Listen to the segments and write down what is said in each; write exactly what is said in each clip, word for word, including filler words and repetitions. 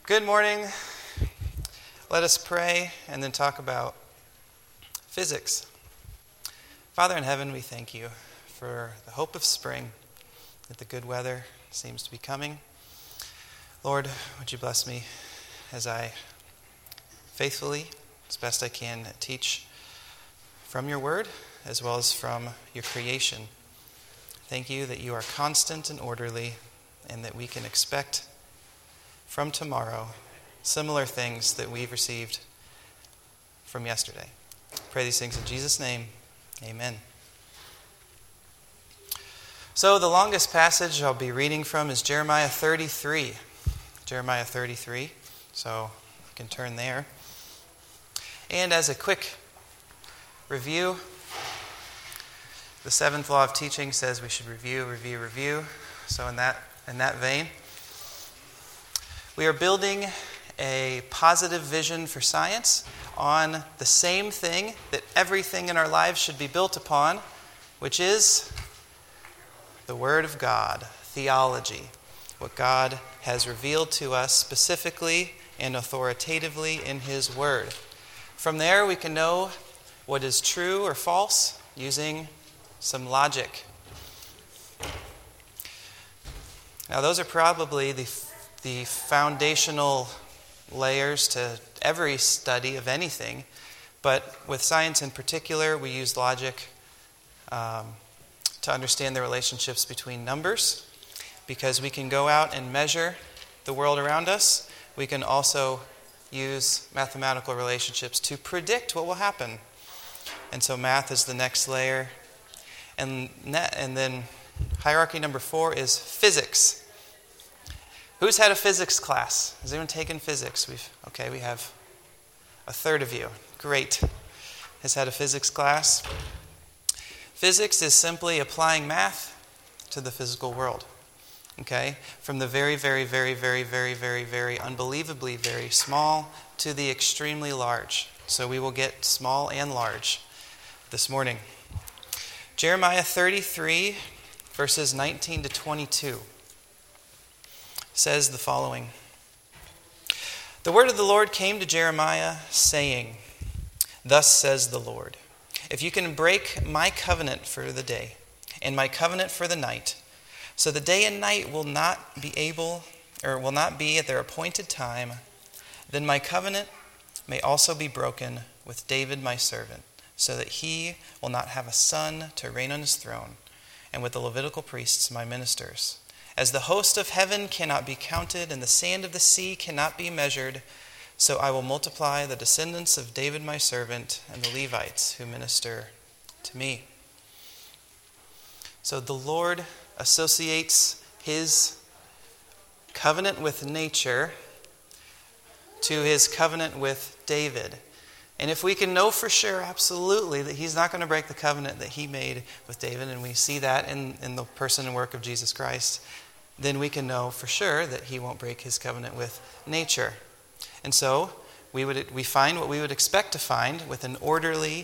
Good morning. Let us pray and then talk about physics. Father in heaven, we thank you for the hope of spring, that the good weather seems to be coming. Lord, would you bless me as I faithfully, as best I can, teach from your word as well as from your creation. Thank you that you are constant and orderly and that we can expect from tomorrow similar things that we've received from yesterday. Pray these things in Jesus' name. Amen. So the longest passage I'll be reading from is Jeremiah thirty-three. Jeremiah thirty-three. So you can turn there. And as a quick review, the seventh law of teaching says we should review, review, review. So in that in that vein, we are building a positive vision for science on the same thing that everything in our lives should be built upon, which is the Word of God, theology, what God has revealed to us specifically and authoritatively in His Word. From there, we can know what is true or false using some logic. Now, those are probably the the foundational layers to every study of anything, but with science in particular, we use logic um, to understand the relationships between numbers, because we can go out and measure the world around us. We can also use mathematical relationships to predict what will happen. And so math is the next layer. And, net, and then hierarchy number four is physics. Who's had a physics class? Has anyone taken physics? We've okay, we have a third of you. Great. Has had a physics class. Physics is simply applying math to the physical world. Okay? From the very, very, very, very, very, very, very unbelievably very small to the extremely large. So we will get small and large this morning. Jeremiah thirty-three, verses nineteen to twenty-two. Says the following. The word of the Lord came to Jeremiah, saying, Thus says the Lord, if you can break my covenant for the day, and my covenant for the night, so the day and night will not be able, or will not be at their appointed time, then my covenant may also be broken with David my servant, so that he will not have a son to reign on his throne, and with the Levitical priests my ministers. As the host of heaven cannot be counted, and the sand of the sea cannot be measured, so I will multiply the descendants of David my servant and the Levites who minister to me. So the Lord associates his covenant with nature to his covenant with David. And if we can know for sure, absolutely, that he's not going to break the covenant that he made with David, and we see that in, in the person and work of Jesus Christ, then we can know for sure that he won't break his covenant with nature. And so we would we find what we would expect to find with an orderly,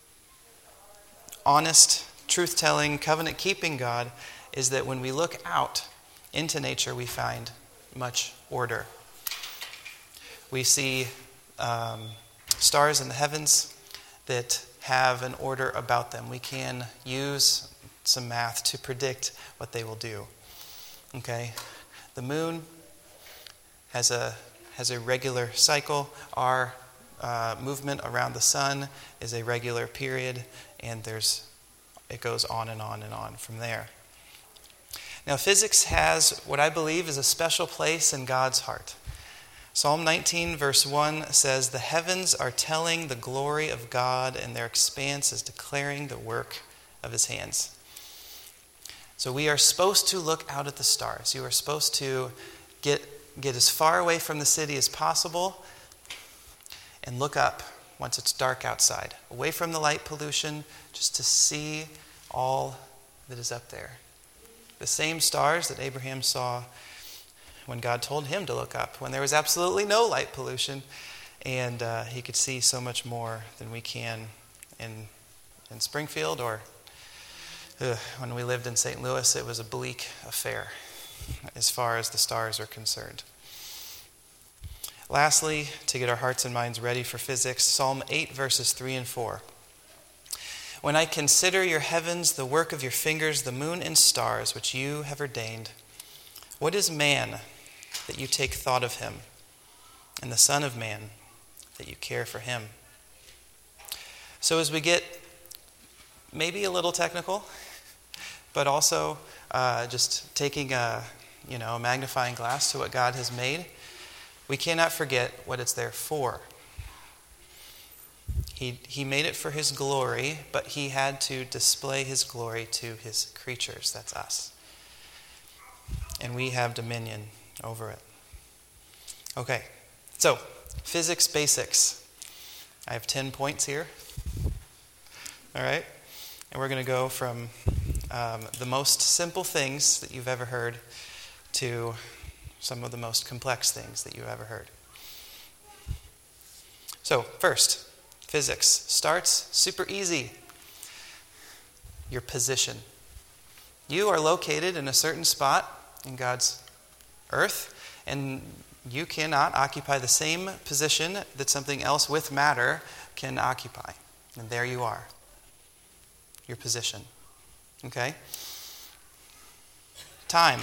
honest, truth-telling, covenant-keeping God, is that when we look out into nature, we find much order. We see um, stars in the heavens that have an order about them. We can use some math to predict what they will do. Okay, the moon has a has a regular cycle. Our uh, movement around the sun is a regular period, and there's it goes on and on and on from there. Now, physics has what I believe is a special place in God's heart. Psalm nineteen, verse one says, "The heavens are telling the glory of God, and their expanse is declaring the work of his hands." So we are supposed to look out at the stars. You are supposed to get, get as far away from the city as possible and look up once it's dark outside, away from the light pollution, just to see all that is up there. The same stars that Abraham saw when God told him to look up, when there was absolutely no light pollution, and uh, he could see so much more than we can in in Springfield, or ugh, when we lived in Saint Louis, it was a bleak affair as far as the stars are concerned. Lastly, to get our hearts and minds ready for physics, Psalm eight, verses three and four. When I consider your heavens, the work of your fingers, the moon and stars, which you have ordained, what is man that you take thought of him, and the Son of Man that you care for him? So as we get maybe a little technical, but also uh, just taking a, you know, a magnifying glass to what God has made, we cannot forget what it's there for. He, he made it for his glory, but he had to display his glory to his creatures. That's us. And we have dominion over it. Okay, so physics basics. I have ten points here. All right? And we're going to go from um, the most simple things that you've ever heard to some of the most complex things that you've ever heard. So, first, physics starts super easy. Your position. You are located in a certain spot in God's earth, and you cannot occupy the same position that something else with matter can occupy. And there you are. Your position. Okay? Time.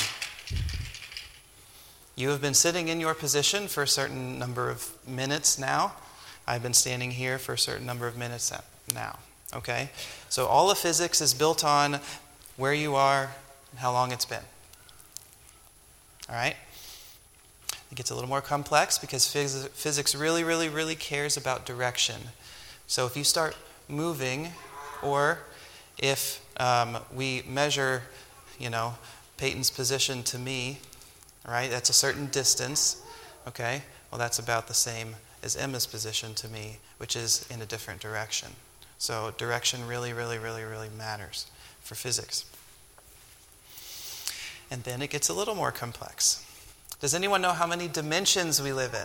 You have been sitting in your position for a certain number of minutes now. I've been standing here for a certain number of minutes now. Okay? So all of physics is built on where you are and how long it's been. All right? It gets a little more complex because phys- physics really, really, really cares about direction. So if you start moving, or if um, we measure, you know, Peyton's position to me, right? That's a certain distance, okay? Well, that's about the same as Emma's position to me, which is in a different direction. So direction really, really, really, really matters for physics. And then it gets a little more complex. Does anyone know how many dimensions we live in?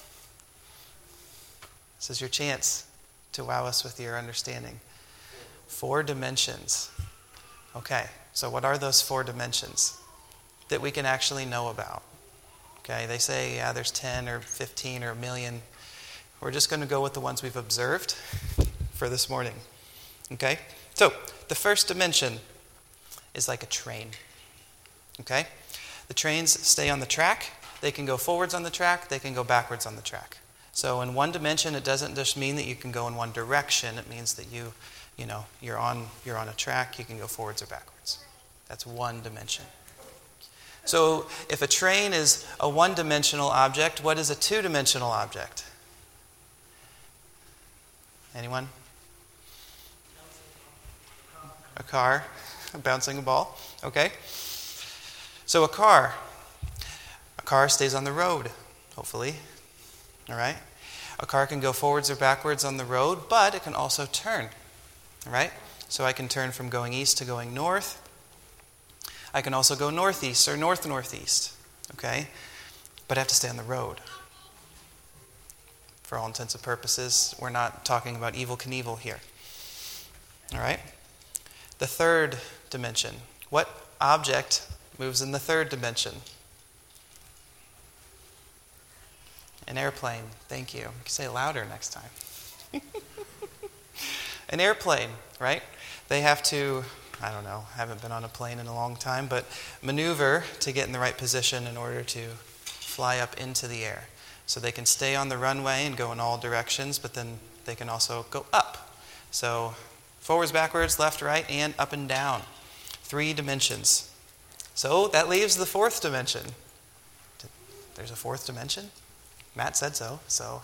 This is your chance to wow us with your understanding. Four dimensions. Okay, so what are those four dimensions that we can actually know about? Okay, they say, yeah, there's ten or fifteen or a million. We're just going to go with the ones we've observed for this morning. Okay, so the first dimension is like a train. Okay, the trains stay on the track. They can go forwards on the track. They can go backwards on the track. So in one dimension, it doesn't just mean that you can go in one direction. It means that you, you know, you're on you're on a track. You can go forwards or backwards. That's one dimension. So if a train is a one-dimensional object, what is a two-dimensional object? Anyone? A car, bouncing a ball. Okay. So a car. A car stays on the road, hopefully. All right? A car can go forwards or backwards on the road, but it can also turn. All right? So I can turn from going east to going north. I can also go northeast or north-northeast. Okay? But I have to stay on the road. For all intents and purposes, we're not talking about Evel Knievel here. All right? The third dimension. What object moves in the third dimension? An airplane. Thank you. You can say it louder next time. An airplane, right? They have to, I don't know, haven't been on a plane in a long time, but maneuver to get in the right position in order to fly up into the air. So they can stay on the runway and go in all directions, but then they can also go up. So forwards, backwards, left, right, and up and down. Three dimensions. So that leaves the fourth dimension. There's a fourth dimension? Matt said so, so.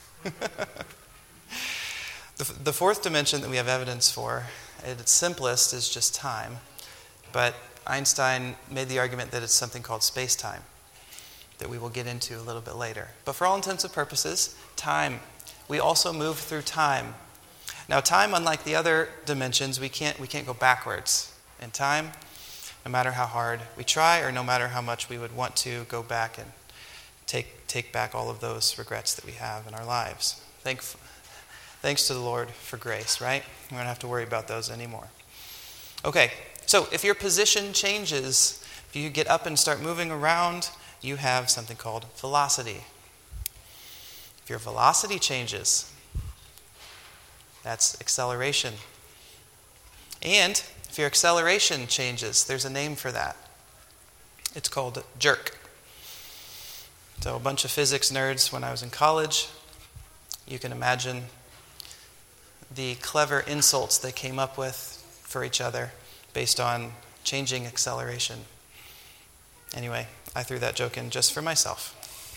the, the fourth dimension that we have evidence for, at its simplest, is just time. But Einstein made the argument that it's something called space-time that we will get into a little bit later. But for all intents and purposes, time. We also move through time. Now, time, unlike the other dimensions, we can't we can't go backwards in time, no matter how hard we try, or no matter how much we would want to go back and take take back all of those regrets that we have in our lives. Thank, thanks to the Lord for grace, right? We don't have to worry about those anymore. Okay, so if your position changes, if you get up and start moving around, you have something called velocity. If your velocity changes, that's acceleration. And if your acceleration changes, there's a name for that. It's called jerk. So a bunch of physics nerds when I was in college, you can imagine the clever insults they came up with for each other based on changing acceleration. Anyway, I threw that joke in just for myself.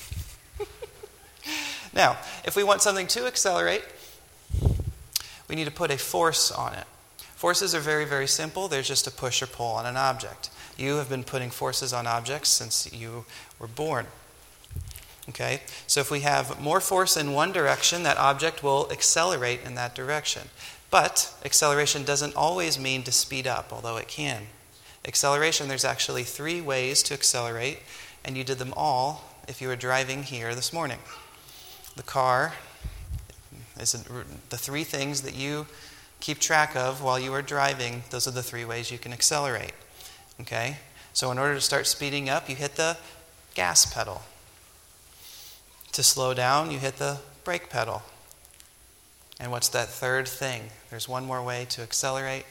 Now, if we want something to accelerate, we need to put a force on it. Forces are very, very simple. They're just a push or pull on an object. You have been putting forces on objects since you were born. Okay? So if we have more force in one direction, that object will accelerate in that direction. But acceleration doesn't always mean to speed up, although it can. Acceleration, there's actually three ways to accelerate, and you did them all if you were driving here this morning. The car is the three things that you keep track of while you are driving. Those are the three ways you can accelerate. Okay? So in order to start speeding up, you hit the gas pedal. To slow down, you hit the brake pedal. And what's that third thing? There's one more way to accelerate.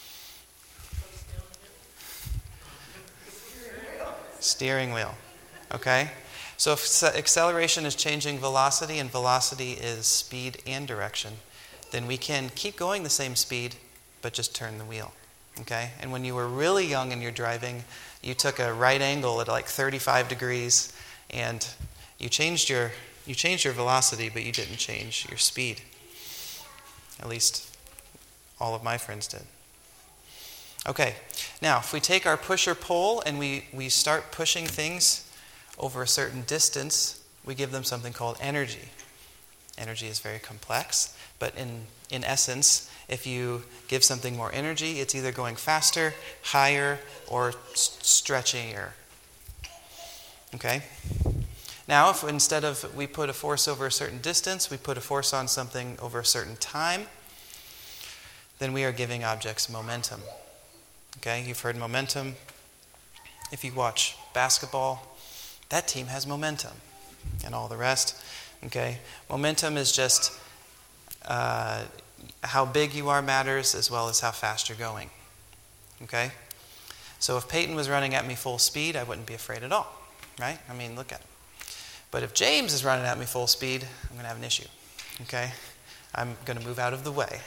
Steering wheel. Okay? So if acceleration is changing velocity and velocity is speed and direction, then we can keep going the same speed, but just turn the wheel. Okay? And when you were really young and you're driving, you took a right angle at like thirty-five degrees and you changed your you changed your velocity, but you didn't change your speed. At least all of my friends did. Okay, now if we take our push or pull and we, we start pushing things over a certain distance, we give them something called energy. Energy is very complex, but in, in essence, if you give something more energy, it's either going faster, higher, or s- stretchier. Okay? Now, if instead of we put a force over a certain distance, we put a force on something over a certain time, then we are giving objects momentum. Okay? You've heard momentum. If you watch basketball, that team has momentum, and all the rest. Okay, momentum is just uh, how big you are matters as well as how fast you're going. Okay, so if Peyton was running at me full speed, I wouldn't be afraid at all, right? I mean, look at him. But if James is running at me full speed, I'm going to have an issue. Okay, I'm going to move out of the way.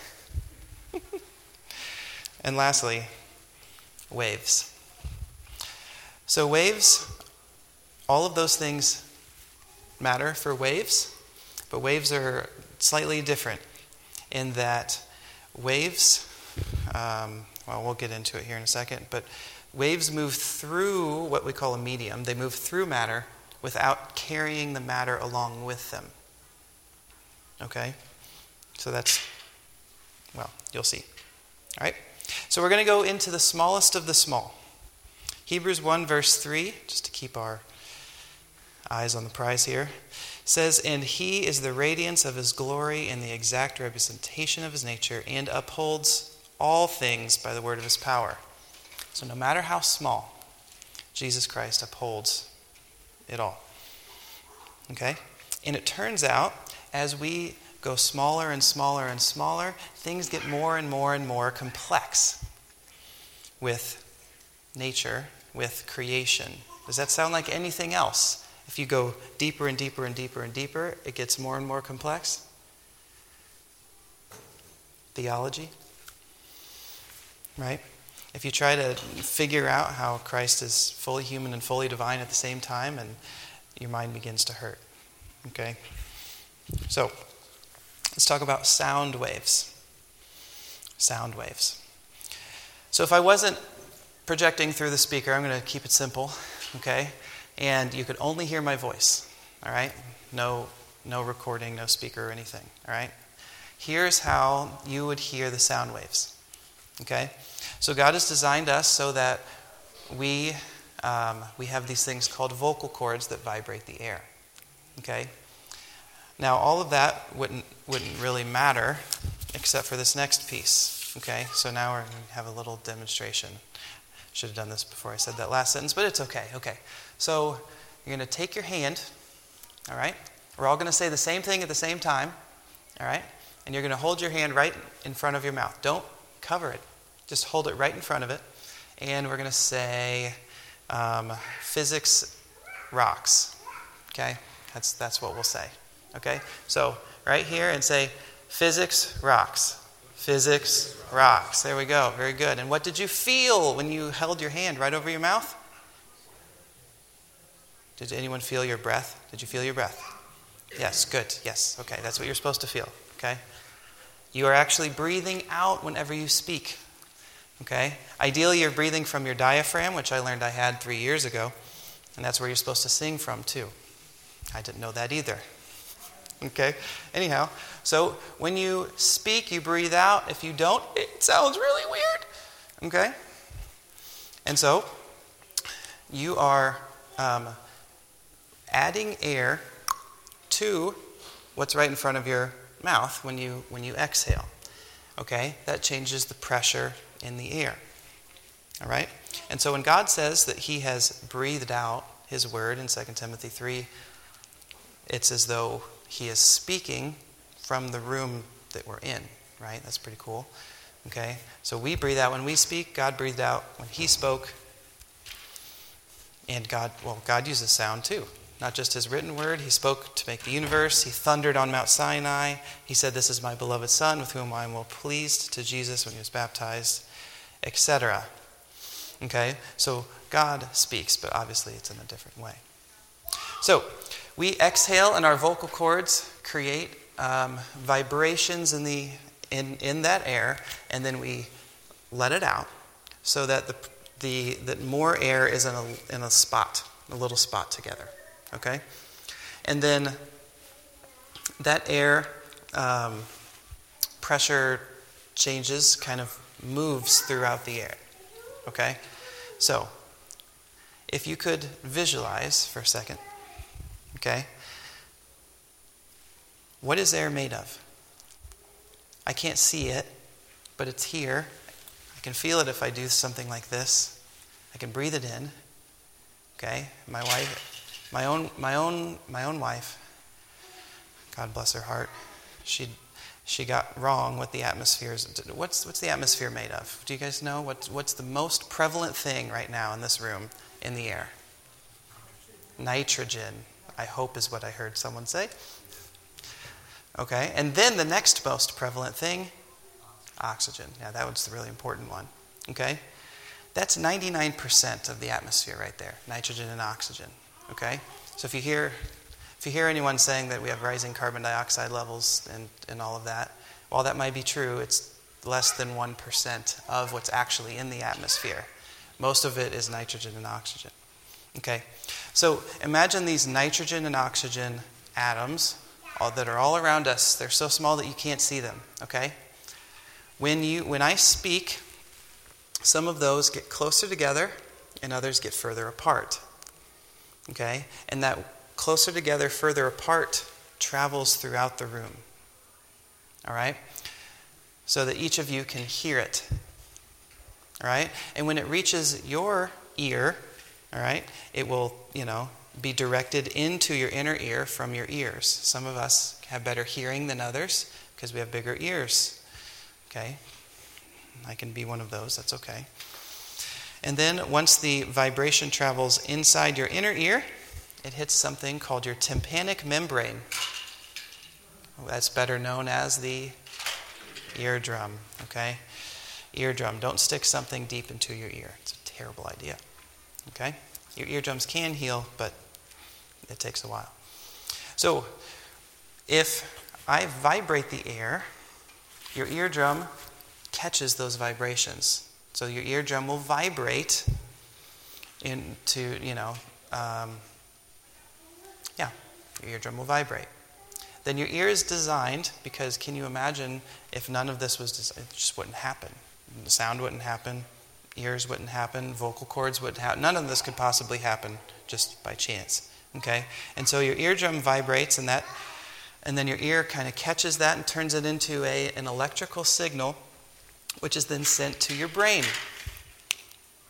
And lastly, waves. So waves. All of those things matter for waves, but waves are slightly different in that waves, um, well, we'll get into it here in a second, but waves move through what we call a medium. They move through matter without carrying the matter along with them. Okay? So that's, well, you'll see. All right? So we're going to go into the smallest of the small. Hebrews one, verse three, just to keep our eyes on the prize here, says, "And he is the radiance of his glory and the exact representation of his nature, and upholds all things by the word of his power." So no matter how small, Jesus Christ upholds it all. Okay? And it turns out, as we go smaller and smaller and smaller, things get more and more and more complex with nature, with creation. Does that sound like anything else? If you go deeper and deeper and deeper and deeper, it gets more and more complex. Theology, right? If you try to figure out how Christ is fully human and fully divine at the same time, and your mind begins to hurt. Okay? So, let's talk about sound waves. Sound waves. So if I wasn't projecting through the speaker, I'm going to keep it simple, okay? And you could only hear my voice, all right? No, no recording, no speaker or anything, all right? Here's how you would hear the sound waves, okay? So God has designed us so that we um, we have these things called vocal cords that vibrate the air, okay? Now, all of that wouldn't wouldn't really matter except for this next piece, okay? So now we're going to have a little demonstration. Should have done this before I said that last sentence, but it's okay, okay. So you're going to take your hand, all right? We're all going to say the same thing at the same time, all right? And you're going to hold your hand right in front of your mouth. Don't cover it. Just hold it right in front of it. And we're going to say, um, physics rocks. Okay? That's that's what we'll say. Okay? So, right here and say, physics rocks. Physics rocks. There we go. Very good. And what did you feel when you held your hand right over your mouth? Did anyone feel your breath? Did you feel your breath? Yes, good. Yes. Okay, that's what you're supposed to feel. Okay? You are actually breathing out whenever you speak. Okay? Ideally, you're breathing from your diaphragm, which I learned I had three years ago. And that's where you're supposed to sing from, too. I didn't know that either. Okay? Anyhow, so when you speak, you breathe out. If you don't, it sounds really weird. Okay? And so, you are um, adding air to what's right in front of your mouth when you when you exhale. Okay? That changes the pressure in the air. All right? And so when God says that he has breathed out his word in Second Timothy three, it's as though he is speaking from the room that we're in, right? That's pretty cool. Okay? So we breathe out when we speak. God breathed out when he spoke. And God, well, God uses sound too. Not just his written word. He spoke to make the universe. He thundered on Mount Sinai. He said, "This is my beloved Son, with whom I am well pleased," to Jesus when he was baptized, et cetera. Okay? So God speaks, but obviously it's in a different way. So we exhale, and our vocal cords create um, vibrations in the in in that air, and then we let it out, so that the the that more air is in a in a spot, a little spot together. Okay, and then that air um, pressure changes, kind of moves throughout the air. Okay, so if you could visualize for a second. Okay, what is air made of? I can't see it, but it's here. I can feel it if I do something like this. I can breathe it in. Okay, my wife. My own, my own, my own wife, God bless her heart, she, she got wrong with the atmosphere. What's, what's the atmosphere made of? Do you guys know? What's, what's the most prevalent thing right now in this room in the air? Nitrogen, I hope is what I heard someone say. Okay, and then the next most prevalent thing, oxygen. Yeah, that was the really important one. Okay, that's ninety-nine percent of the atmosphere right there, nitrogen and oxygen. Okay, so if you hear if you hear anyone saying that we have rising carbon dioxide levels and, and all of that, while that might be true, it's less than one percent of what's actually in the atmosphere. Most of it is nitrogen and oxygen. Okay, so imagine these nitrogen and oxygen atoms all, that are all around us. They're so small that you can't see them. Okay, when you when I speak, some of those get closer together and others get further apart. Okay? And that closer together, further apart travels throughout the room. All right? So that each of you can hear it. All right? And when it reaches your ear, all right, it will, you know, be directed into your inner ear from your ears. Some of us have better hearing than others because we have bigger ears. Okay? I can be one of those. That's okay. And then once the vibration travels inside your inner ear, it hits something called your tympanic membrane. That's better known as the eardrum. Okay? Eardrum. Don't stick something deep into your ear. It's a terrible idea. Okay? Your eardrums can heal, but it takes a while. So, if I vibrate the air, your eardrum catches those vibrations. So your eardrum will vibrate into, you know, um, yeah, your eardrum will vibrate. Then your ear is designed, because can you imagine if none of this was designed, it just wouldn't happen. The sound wouldn't happen, ears wouldn't happen, vocal cords wouldn't happen. None of this could possibly happen just by chance. Okay? And so your eardrum vibrates, and that, and then your ear kind of catches that and turns it into a, an electrical signal, which is then sent to your brain.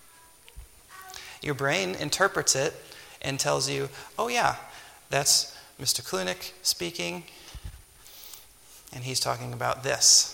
Your brain interprets it and tells you, oh yeah, that's Mister Klunik speaking, and he's talking about this.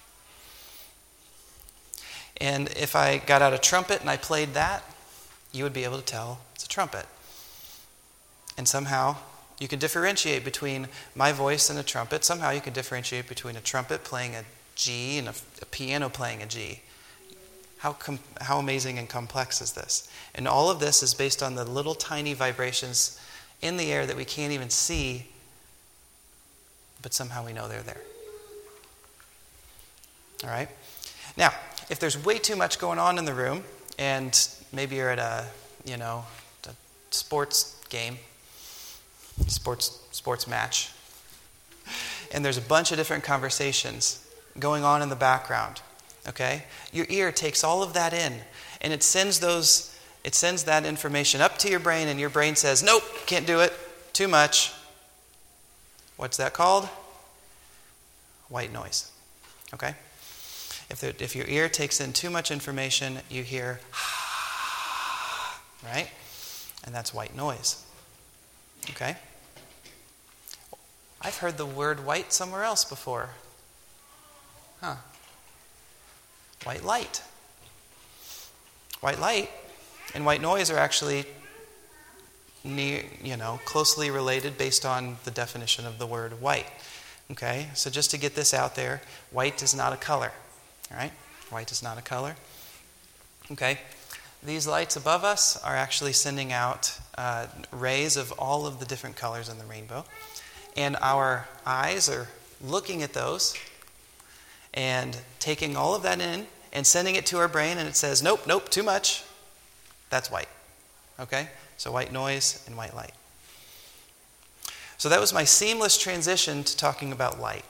And if I got out a trumpet and I played that, you would be able to tell it's a trumpet. And somehow you can differentiate between my voice and a trumpet. Somehow you can differentiate between a trumpet playing a G and a, a piano playing a G. How com- how amazing and complex is this? And all of this is based on the little tiny vibrations in the air that we can't even see, but somehow we know they're there. All right? Now, if there's way too much going on in the room, and maybe you're at a, you know, a sports game, sports sports match, and there's a bunch of different conversations going on in the background, okay? Your ear takes all of that in, and it sends those, it sends that information up to your brain, and your brain says, nope, can't do it, too much. What's that called? White noise, okay? If, there, if your ear takes in too much information, you hear, right? And that's white noise, okay? I've heard the word white somewhere else before. Huh. White light. White light and white noise are actually near, you know, closely related based on the definition of the word white. Okay? So just to get this out there, white is not a color. All right? White is not a color. Okay? These lights above us are actually sending out uh, rays of all of the different colors in the rainbow. And our eyes are looking at those and taking all of that in and sending it to our brain, and it says, nope, nope, too much. That's white. Okay? So white noise and white light. So that was my seamless transition to talking about light.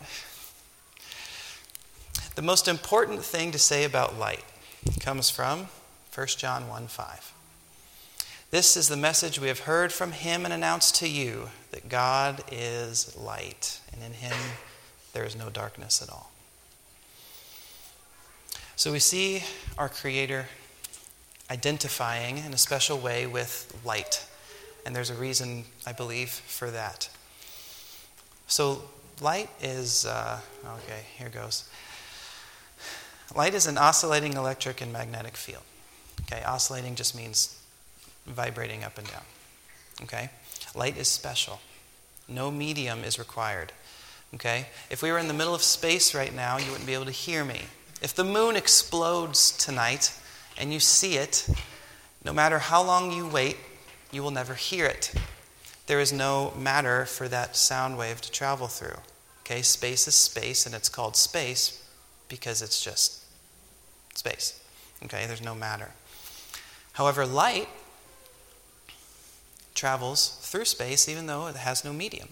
The most important thing to say about light comes from First John one five. This is the message we have heard from him and announced to you, that God is light, and in him there is no darkness at all. So we see our Creator identifying in a special way with light. And there's a reason, I believe, for that. So light is, uh, okay, here goes. Light is an oscillating electric and magnetic field. Okay, oscillating just means vibrating up and down. Okay? Light is special. No medium is required. Okay? If we were in the middle of space right now, you wouldn't be able to hear me. If the moon explodes tonight and you see it, no matter how long you wait, you will never hear it. There is no matter for that sound wave to travel through. Okay? Space is space, and it's called space because it's just space. Okay? There's no matter. However, light travels through space even though it has no medium.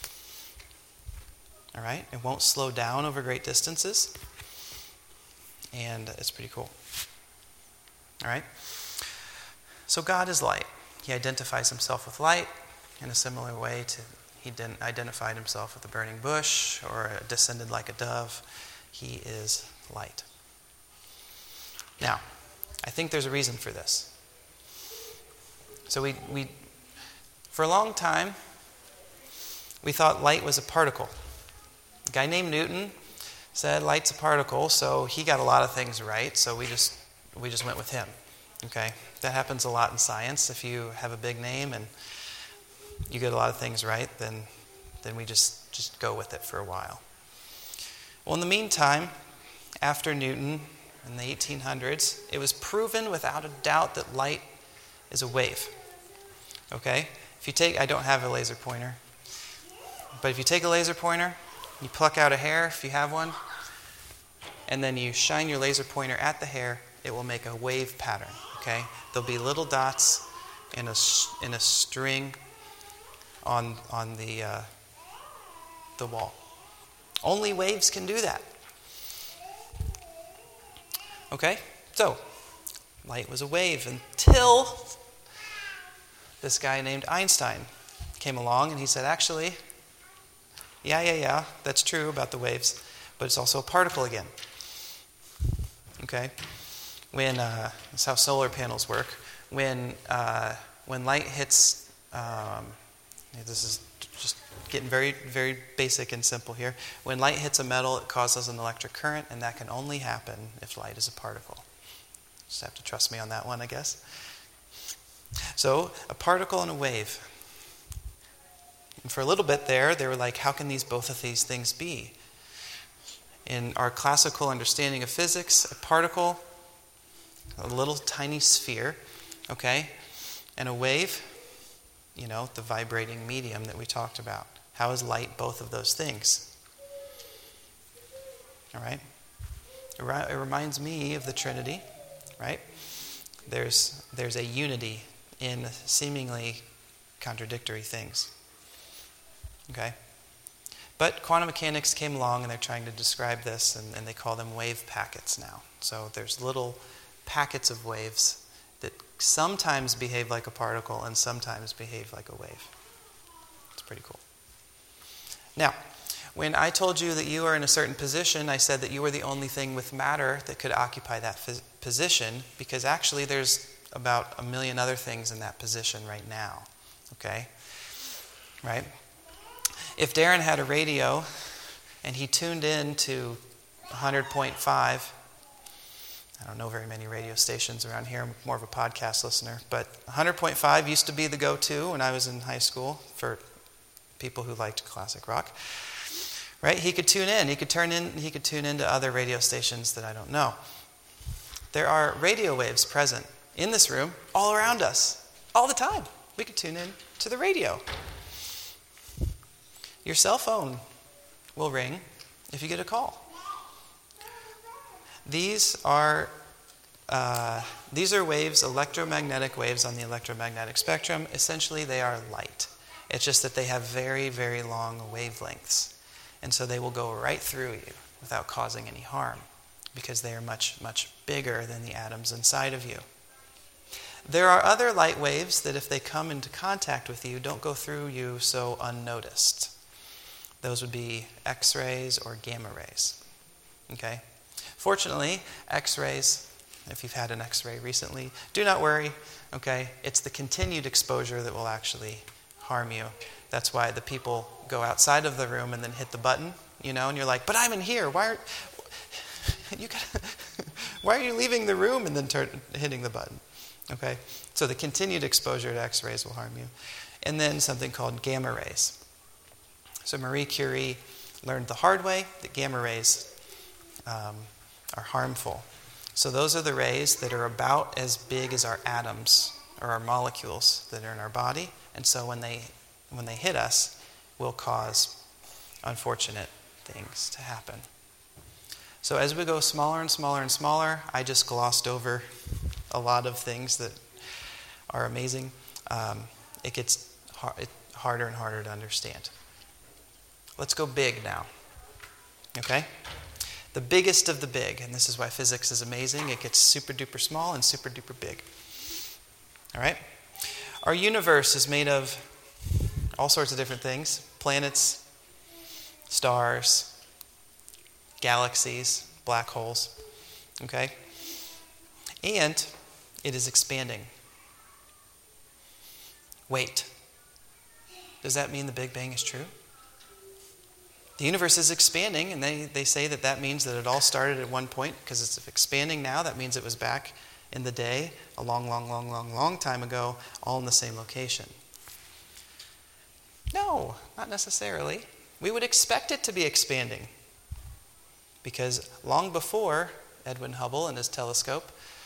All right? It won't slow down over great distances. And it's pretty cool. All right? So God is light. He identifies himself with light in a similar way to he didn't identified himself with a burning bush or descended like a dove. He is light. Now, I think there's a reason for this. So we, we for a long time, we thought light was a particle. A guy named Newton said light's a particle, so he got a lot of things right, so we just we just went with him. Okay? That happens a lot in science. If you have a big name and you get a lot of things right, then then we just, just go with it for a while. Well, in the meantime, after Newton in the eighteen hundreds, it was proven without a doubt that light is a wave. Okay? If you take, I don't have a laser pointer, but if you take a laser pointer, you pluck out a hair, if you have one, and then you shine your laser pointer at the hair, it will make a wave pattern, okay? There'll be little dots in a, in a string on, on the, uh, the wall. Only waves can do that. Okay? So, light was a wave until this guy named Einstein came along and he said, actually, yeah, yeah, yeah, that's true about the waves, but it's also a particle again. Okay? When, uh, that's how solar panels work. When uh, when light hits, um, this is just getting very, very basic and simple here. When light hits a metal, it causes an electric current, and that can only happen if light is a particle. Just have to trust me on that one, I guess. So, a particle and a wave. And for a little bit there, they were like, how can these both of these things be? In our classical understanding of physics, a particle, a little tiny sphere, okay, and a wave, you know, the vibrating medium that we talked about. How is light both of those things? All right? It reminds me of the Trinity, right? There's, there's a unity in seemingly contradictory things. Okay? But quantum mechanics came along and they're trying to describe this, and, and they call them wave packets now. So there's little packets of waves that sometimes behave like a particle and sometimes behave like a wave. It's pretty cool. Now, when I told you that you are in a certain position, I said that you were the only thing with matter that could occupy that phys- position, because actually there's about a million other things in that position right now. Okay? Right? If Darren had a radio and he tuned in to one hundred point five, I don't know very many radio stations around here. I'm more of a podcast listener. But one hundred point five used to be the go-to when I was in high school for people who liked classic rock. Right? He could tune in. He could turn in. He could tune into other radio stations that I don't know. There are radio waves present in this room, all around us, all the time. We could tune in to the radio. Your cell phone will ring if you get a call. These are uh, these are waves, electromagnetic waves on the electromagnetic spectrum. Essentially, they are light. It's just that they have very, very long wavelengths. And so they will go right through you without causing any harm, because they are much, much bigger than the atoms inside of you. There are other light waves that if they come into contact with you, don't go through you so unnoticed. Those would be X-rays or gamma rays. Okay? Fortunately, X-rays, if you've had an X-ray recently, do not worry. Okay? It's the continued exposure that will actually harm you. That's why the people go outside of the room and then hit the button, you know, and you're like, but I'm in here. Why are you gotta, why are you leaving the room and then turn, hitting the button? Okay? So the continued exposure to X-rays will harm you. And then something called gamma rays. So Marie Curie learned the hard way that gamma rays um, are harmful. So those are the rays that are about as big as our atoms or our molecules that are in our body. And so when they when they hit us, will cause unfortunate things to happen. So as we go smaller and smaller and smaller, I just glossed over a lot of things that are amazing. Um, it gets hard, it, harder and harder to understand. Let's go big now. Okay? The biggest of the big, and this is why physics is amazing. It gets super duper small and super duper big. All right? Our universe is made of all sorts of different things. Planets, stars, galaxies, black holes. Okay? And it is expanding. Wait. Does that mean the Big Bang is true? The universe is expanding, and they, they say that that means that it all started at one point, because it's expanding now. That means it was back in the day, a long, long, long, long, long time ago, all in the same location. No, not necessarily. We would expect it to be expanding, because long before Edwin Hubble and his telescope,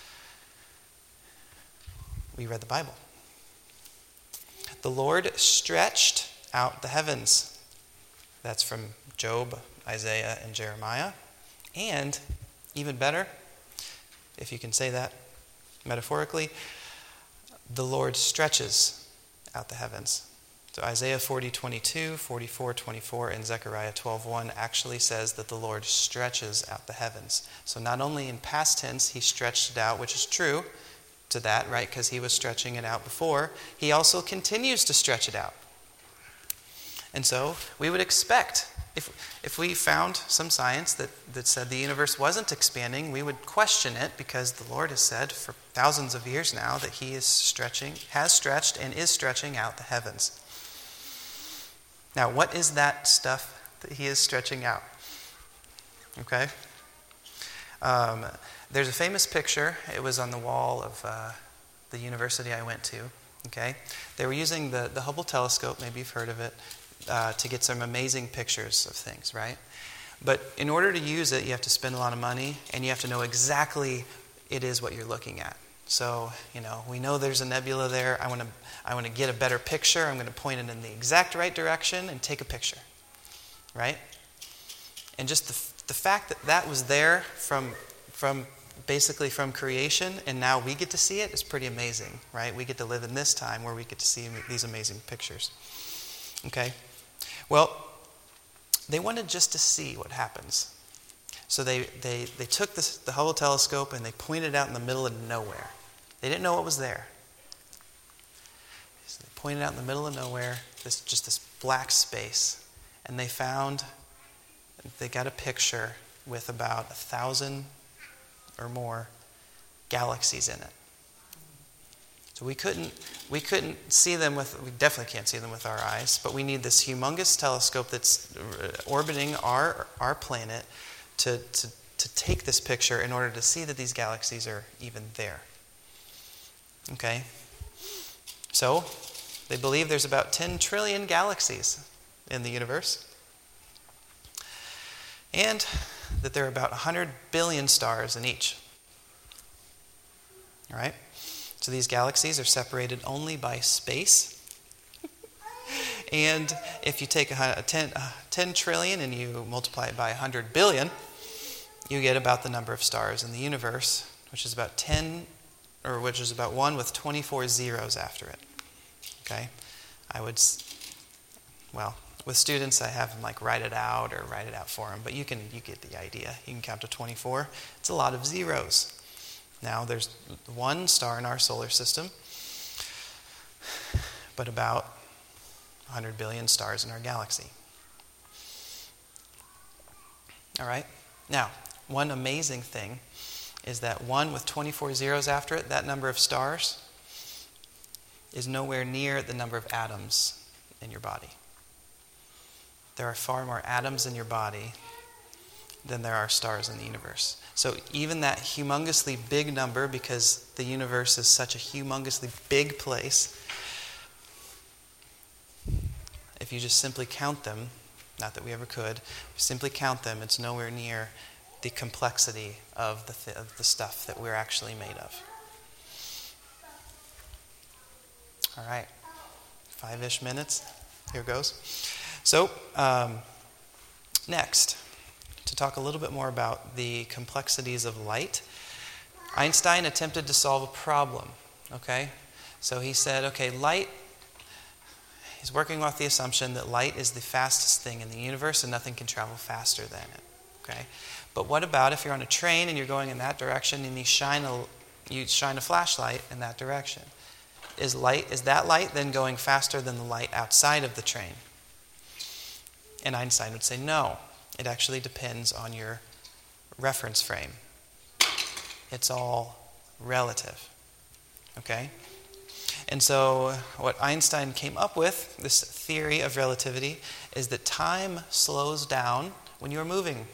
we read the Bible. The Lord stretched out the heavens. That's from Job, Isaiah, and Jeremiah. And, even better, if you can say that metaphorically, the Lord stretches out the heavens. So Isaiah forty twenty-two, forty-four twenty-four, and Zechariah twelve one actually says that the Lord stretches out the heavens. So not only in past tense, he stretched it out, which is true to that, right? Because he was stretching it out before. He also continues to stretch it out. And so we would expect, if if we found some science that, that said the universe wasn't expanding, we would question it, because the Lord has said for thousands of years now that he is stretching, has stretched and is stretching out the heavens. Now, what is that stuff that he is stretching out? Okay? Um, there's a famous picture. It was on the wall of uh, the university I went to. Okay? They were using the, the Hubble telescope, maybe you've heard of it, uh, to get some amazing pictures of things, right? But in order to use it, you have to spend a lot of money, and you have to know exactly it is what you're looking at. So, you know, we know there's a nebula there. I want to I want to get a better picture. I'm going to point it in the exact right direction and take a picture, right? And just the, the fact that that was there from from basically from creation, and now we get to see it is pretty amazing, right? We get to live in this time where we get to see these amazing pictures. Okay? Well, they wanted just to see what happens. So they, they, they took this, the Hubble telescope and they pointed out in the middle of nowhere. They didn't know what was there. So they pointed out in the middle of nowhere, this just this black space. And they found, they got a picture with about a thousand or more galaxies in it. So we couldn't we couldn't see them with, we definitely can't see them with our eyes, but we need this humongous telescope that's orbiting our our planet to, to, to take this picture in order to see that these galaxies are even there. Okay? So, they believe there's about ten trillion galaxies in the universe. And that there are about one hundred billion stars in each. All right? So these galaxies are separated only by space. And if you take a ten, uh, ten trillion and you multiply it by one hundred billion, you get about the number of stars in the universe, which is about ten, or which is about one with twenty-four zeros after it. Okay? I would, well, with students I have them like write it out or write it out for them, but you can you get the idea. You can count to twenty-four. It's a lot of zeros. Now there's one star in our solar system, but about one hundred billion stars in our galaxy. All right? Now, one amazing thing is that one with twenty-four zeros after it, that number of stars, is nowhere near the number of atoms in your body. There are far more atoms in your body than there are stars in the universe. So even that humongously big number, because the universe is such a humongously big place, if you just simply count them, not that we ever could, simply count them, it's nowhere near the complexity of the, th- of the stuff that we're actually made of. All right, five-ish minutes. Here goes. So, um, next, to talk a little bit more about the complexities of light, Einstein attempted to solve a problem, okay? So he said, okay, light, he's working off the assumption that light is the fastest thing in the universe and nothing can travel faster than it, okay? But what about if you're on a train and you're going in that direction and you shine a, you shine a flashlight in that direction? Is light, is that light then going faster than the light outside of the train? And Einstein would say, no, it actually depends on your reference frame. It's all relative, okay? And so what Einstein came up with, this theory of relativity, is that time slows down when you are moving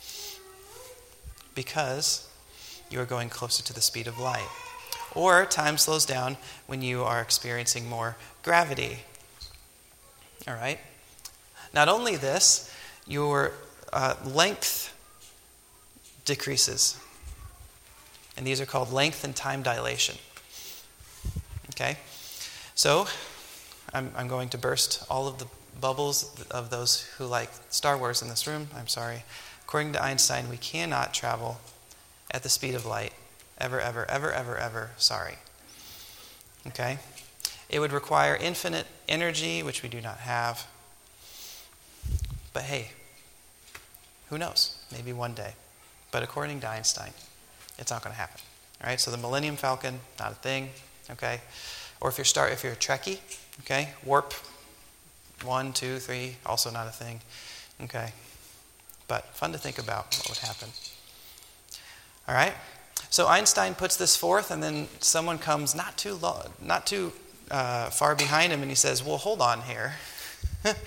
because you are going closer to the speed of light. Or time slows down when you are experiencing more gravity. All right? Not only this, your uh, length decreases. And these are called length and time dilation. Okay? So, I'm, I'm going to burst all of the bubbles of those who like Star Wars in this room. I'm sorry. According to Einstein, we cannot travel at the speed of light. Ever, ever, ever, ever, ever. Sorry. Okay? It would require infinite energy, which we do not have. But hey, who knows? Maybe one day. But according to Einstein, it's not going to happen. All right? So the Millennium Falcon, not a thing. Okay? Or if you're start, if you're a Trekkie, okay? Warp one, two, three, also not a thing. Okay? But fun to think about what would happen. All right? So Einstein puts this forth, and then someone comes not too long, not too uh, far behind him, and he says, "Well, hold on here.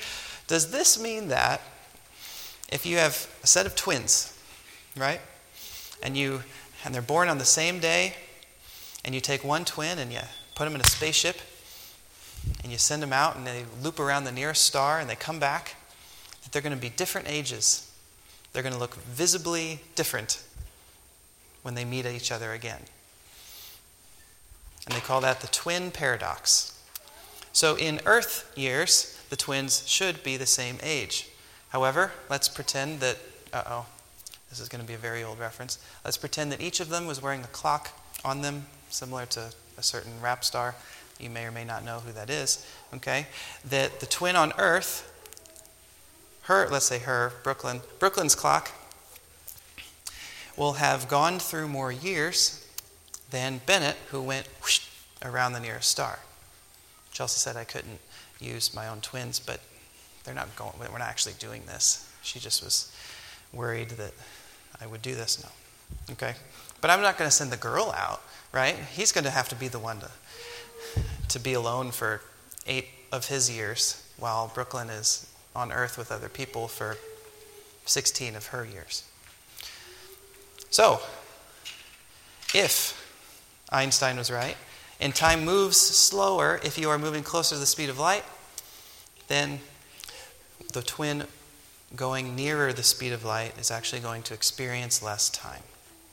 Does this mean that if you have a set of twins, right, and you and they're born on the same day, and you take one twin and you put them in a spaceship, and you send them out and they loop around the nearest star and they come back, that they're going to be different ages? They're going to look visibly different when they meet each other again. And they call that the twin paradox. So in Earth years, the twins should be the same age. However, let's pretend that, uh-oh, this is going to be a very old reference. Let's pretend that each of them was wearing a clock on them, similar to a certain rap star. You may or may not know who that is, okay? That the twin on Earth, her, let's say her, Brooklyn, Brooklyn's clock will have gone through more years than Bennett, who went whoosh, around the nearest star. Chelsea said I couldn't use my own twins, but they're not going, we're not actually doing this. She just was worried that I would do this. No. Okay? But I'm not going to send the girl out, right? He's going to have to be the one to, to be alone for eight of his years, while Brooklyn is on Earth with other people for sixteen of her years. So, if Einstein was right, and time moves slower if you are moving closer to the speed of light, then the twin going nearer the speed of light is actually going to experience less time.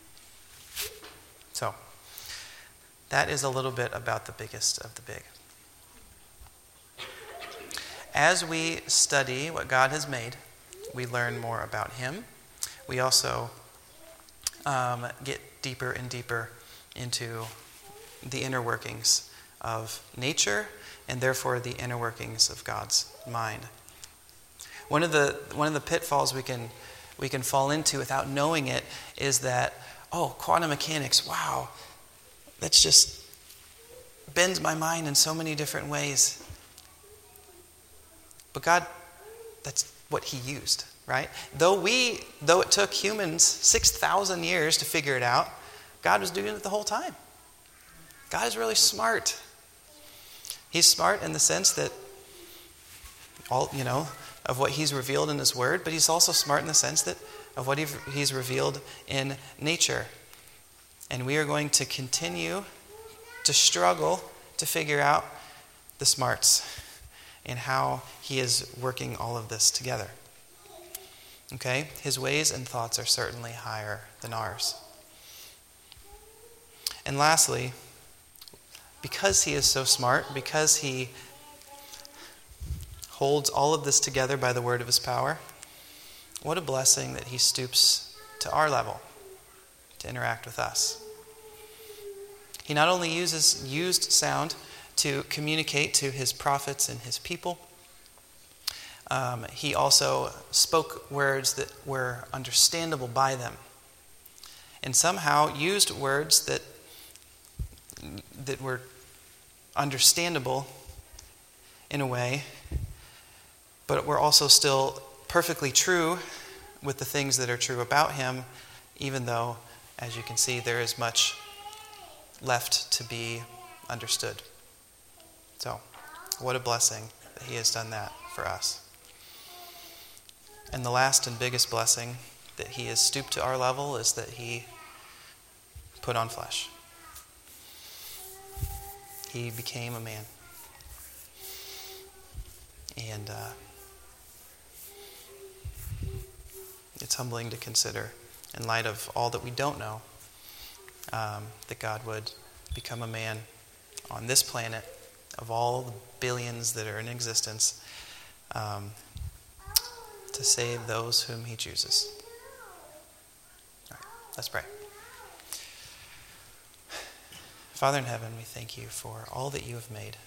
So, that is a little bit about the biggest of the big. As we study what God has made, we learn more about Him. We also um, get deeper and deeper into the inner workings of nature, and therefore the inner workings of God's mind. One of the one of the pitfalls we can we can fall into without knowing it is that, oh, quantum mechanics, wow, that's just bends my mind in so many different ways. But God, that's what He used, right? Though we though it took humans six thousand years to figure it out, God was doing it the whole time. God is really smart. He's smart in the sense that all, you know, of what He's revealed in His Word, but He's also smart in the sense that of what He's revealed in nature. And we are going to continue to struggle to figure out the smarts and how He is working all of this together. Okay? His ways and thoughts are certainly higher than ours. And lastly, because He is so smart, because He holds all of this together by the word of His power, what a blessing that He stoops to our level to interact with us. He not only uses used sound to communicate to His prophets and His people, um, He also spoke words that were understandable by them, and somehow used words that that were understandable in a way, but were also still perfectly true with the things that are true about Him, even though, as you can see, there is much left to be understood. So, what a blessing that He has done that for us. And the last and biggest blessing that He has stooped to our level is that He put on flesh. He became a man. And uh, it's humbling to consider, in light of all that we don't know, um, that God would become a man on this planet, of all the billions that are in existence, um, to save those whom He chooses. All right, let's pray. Father in heaven, we thank You for all that You have made.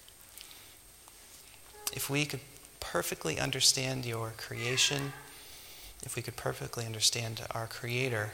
If we could perfectly understand Your creation, if we could perfectly understand our Creator,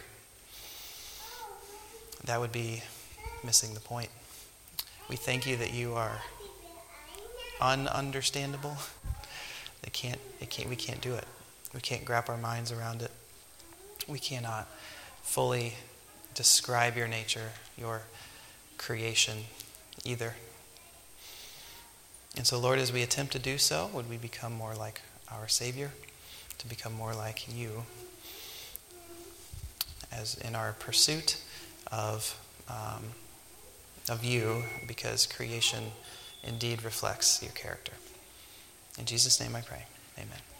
that would be missing the point. We thank You that You are ununderstandable. They can't, it can't, we can't do it. We can't wrap our minds around it. We cannot fully describe Your nature, Your creation either. And so, Lord, as we attempt to do so, would we become more like our Savior, to become more like you as in our pursuit of um, of you, because creation indeed reflects your character. In Jesus' name I pray. Amen.